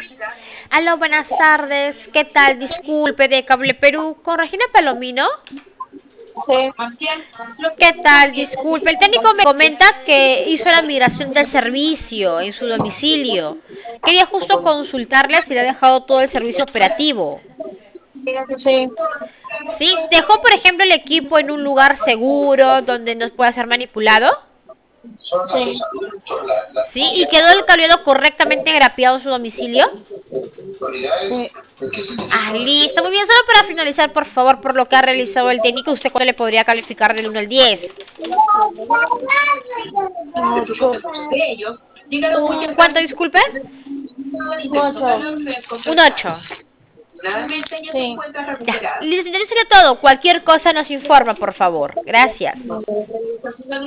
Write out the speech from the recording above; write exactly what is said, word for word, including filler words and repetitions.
Aló, buenas tardes. ¿Qué tal? Disculpe, de Cable Perú, con Regina Palomino. Sí, ¿Qué tal? Disculpe, el técnico me comenta que hizo la migración del servicio en su domicilio. Quería justo consultarle si le ha dejado todo el servicio operativo. sí, ¿Sí? ¿Dejó, por ejemplo, el equipo en un lugar seguro donde no pueda ser manipulado? sí, ¿Sí? ¿Y quedó el cableado correctamente engrapiado en su domicilio? sí. Ah, listo. Muy bien, solo para finalizar, por favor, por lo que ha realizado el técnico, ¿usted cuánto le podría calificar del uno al diez? Mucho, ¿Un cuánto, disculpe? mucho. Un ocho. Sí. Ya. Listo, entonces sería todo. Cualquier cosa nos informa, por favor. Gracias.